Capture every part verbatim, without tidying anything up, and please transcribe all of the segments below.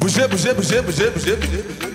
Bouger, bouger, bouger, bouger, bouger, bouger, bouger.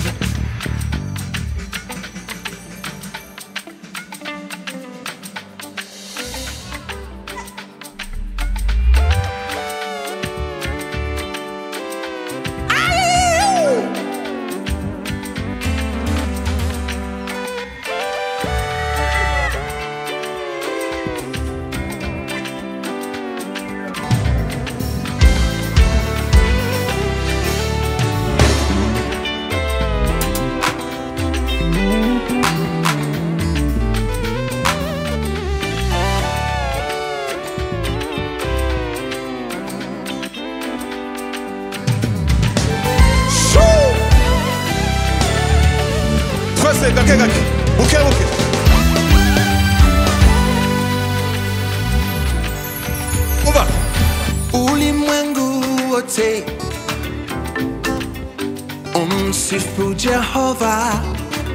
Gake gake, buke buke. Uba. Ulimwengu wote umsifu Jehova,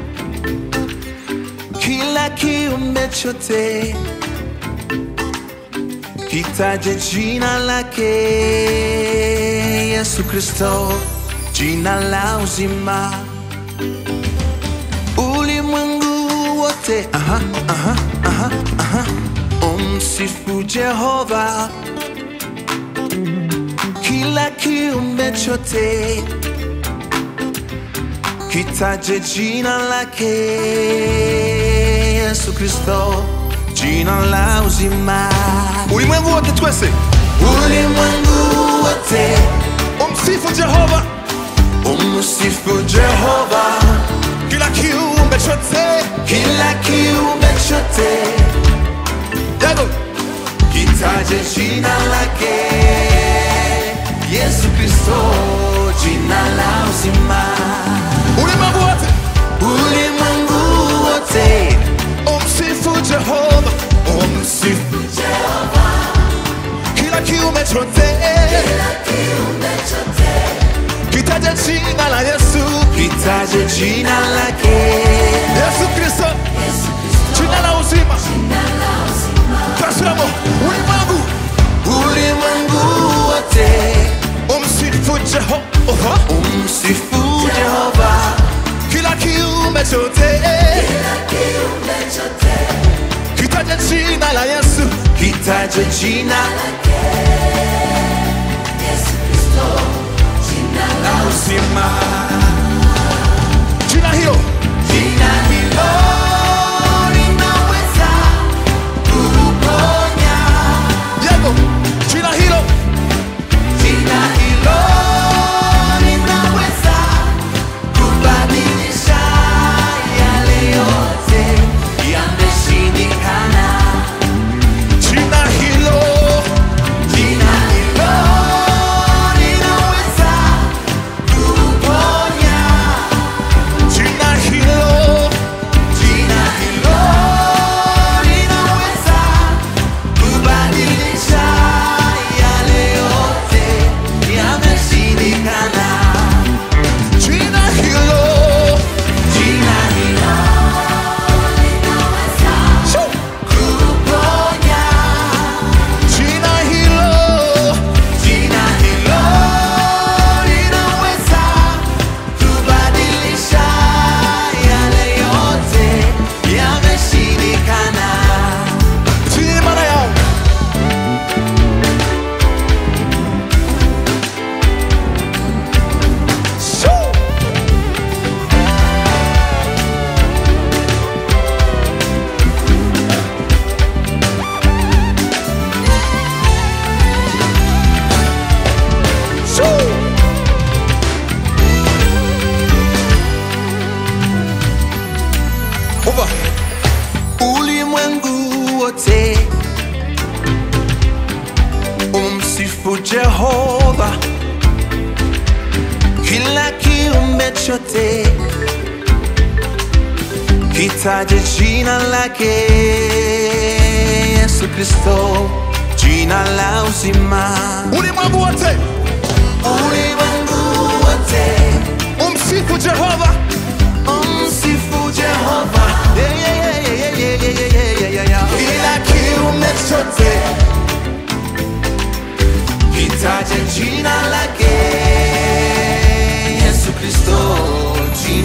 kila kiumbe chote kitaje jina lake. Yesu Kristo, jina la uzima. Ulimwengu wote, aha, aha, aha, aha, umsifu Jehova, kila kiumbe chote kitaje jina lake. Yesu Kristo, jina la uzima. Ulimwengu wote twese. Ulimwengu wote Umsifu Jehova, umsifu Jehova, kila kiumbe chote, kila kiumbe chote Yago, kitaje jina lake. Yesu Kristo, jina la uzima. ulimwengu wote. Ulimwengu wote Umsifu Jehova, umsifu Jehova, kila kiumbe chote, kila kiumbe chote kitaje jina la Yesu, kitaje jina lake. Yesu Kristo, Yesu Kristo, jina la uzima. jina la uzima. Kasiramo, ulimwengu, Ulimwengu wote umsifu Jehova, umsifu Jehova, kila kiumbe chote, kila kiumbe chote kitaje jina la Yesu, kitaje jina lake. Yesu Kristo, jina la uzima. jina hilo, Jina hilo linaweza kuponya. Yago, jina hilo, Jina hilo linaweza kubadilisha yale yote yameshindikana. jina hilo, Jina hilo linaweza kuponya. jina hilo, Jina hilo linaweza kubadilisha yale yote yameshindikana. jina hilo, Jina hilo linaweza Shoo! kuponya. jina hilo, Jina hilo linaweza kubadilisha yale yote yameshindikana. jina yao, Shoo! Shoo! Over. Ulimwengu wote umsifu Jehova, kila kiumbe chote kitaje jina lake. Yesu Kristo, jina la uzima. Ulimwengu wote Ulimwengu wote umsifu Jehova, umsifu Jehova, yeah, yeah, yeah, yeah, yeah, yeah, yeah, yeah, yeah, yeah. Kila kiumbe chote kitaje jina lake.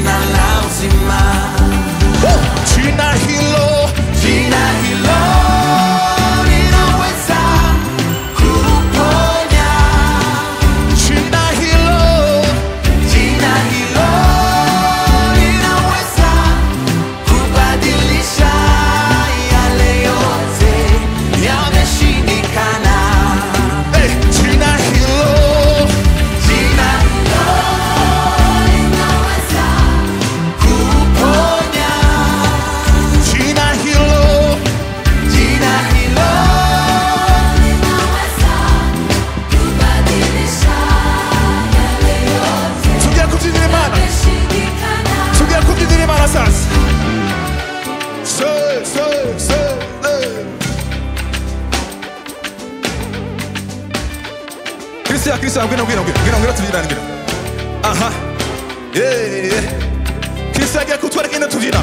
jina la uzima. Jina hilo, Jina hilo linaweza kuponya. jina hilo, Jina hilo linaweza kubadilisha yale yote yameshindikana. eh, jina hilo, Jina hilo linaweza kuponya. jina hilo, Jina hilo linaweza kubadilisha yale yote tugiye kubyinira Imana, yameshindikana. tugiye kubyinira Imana sasa. Se, se, se, eh. Christian, Christian, ngwino, ngwino, ngwino, ngwino, ngwino tubyinane, ngwino. Aha. Yeah, yeah. Christian agiye kutwereka ingene tubyina.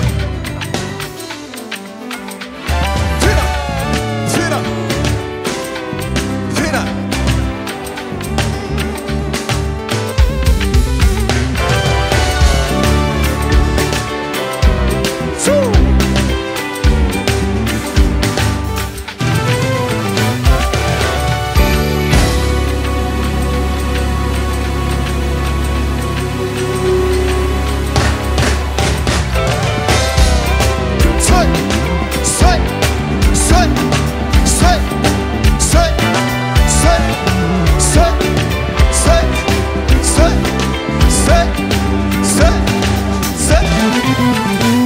Byina, byina, byina. Suu. Say, say, say, say, say, say, say, say, say, say, say, say.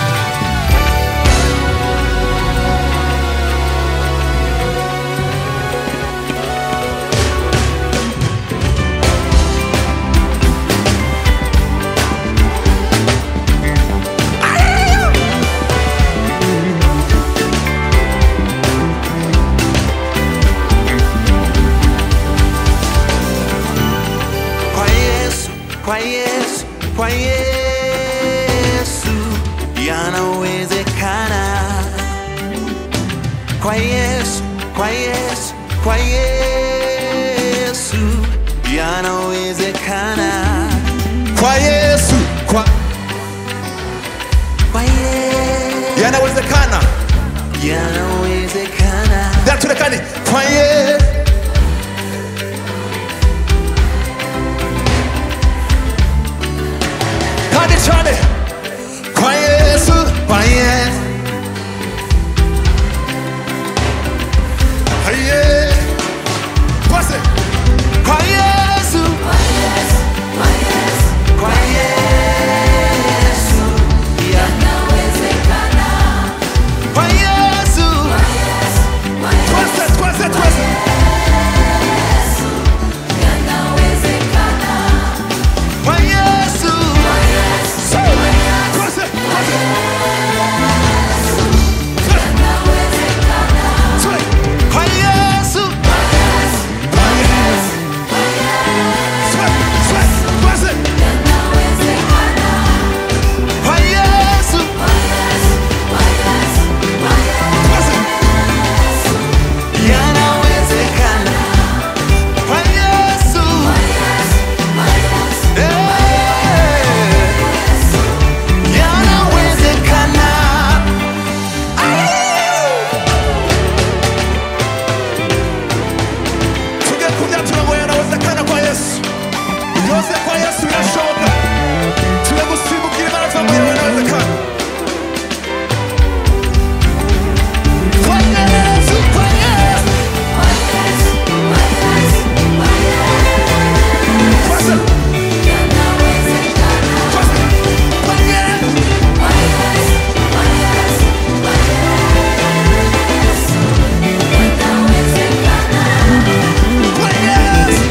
Kwa Yesu, kwa Yesu, kwa Yesu yanawezekana. Kwa Yesu, kwa Yesu, kwa Yesu yanawezekana. Kwa Yesu, kwa Kwa Yesu yanawezekana. yanawezekana. Yaturekani kwa Yesu. Kandi cyane kwa Yesu, kwa Yesu. Haye. Kwase. Kwa Yesu, kwa Yesu, kwa Yesu yanawezekana. Kwa Yesu, Kwase, kwase, kwase. kwa Yesu, Say. Kwase, kwase. Say. kwa Yesu, Kwa Yesu. Say, say, kwase. kwa Yesu, Kwase. yanawezekana. Kwa Yesu, eh, yanawezekana. Tugiye kubyatuma ngo yanawezekana kwa Yesu. Yose kwa Yesu birashoboka. Tugiye gusimbukira Imana tuvuga ngo yanawezekana. Kwa Yesu, kwa Yesu. Kwase. Kwase. Kwa Yesu. Kwa Yesu.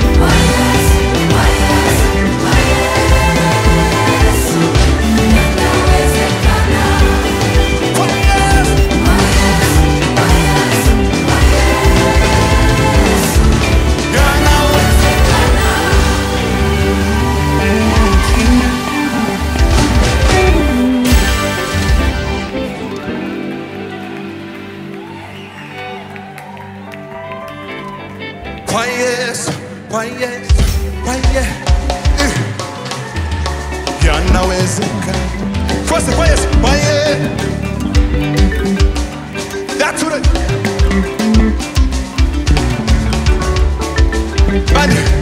Kwa Yesu. Kwa Yesu, kwa Yesu, kwa Yesu. yanawezekana. Twese kwa Yesu, kwa Yesu. That's it. Bani.